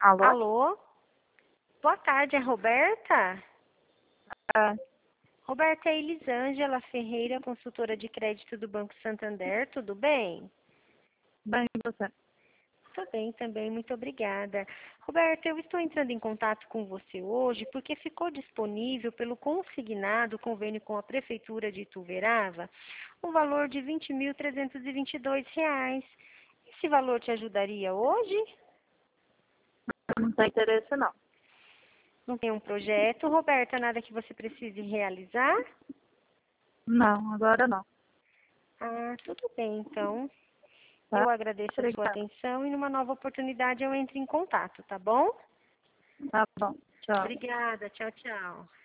Alô? Alô? Boa tarde, é Roberta? Ah, Roberta, é Elisângela Ferreira, consultora de crédito do Banco Santander, tudo bem? bem, e você? Tudo bem também, muito obrigada. Roberta, eu estou entrando em contato com você hoje porque ficou disponível pelo consignado convênio com a Prefeitura de Ituverava um valor de R$ 20.322. Esse valor te ajudaria hoje? Não tem interesse, não. Não tem um projeto, Roberta, nada que você precise realizar? Não, agora não. Ah, tudo bem, então. Tá? Eu agradeço a sua Obrigada. atenção e numa nova oportunidade eu entro em contato, tá bom? Tá bom. Tchau. Obrigada, tchau, tchau.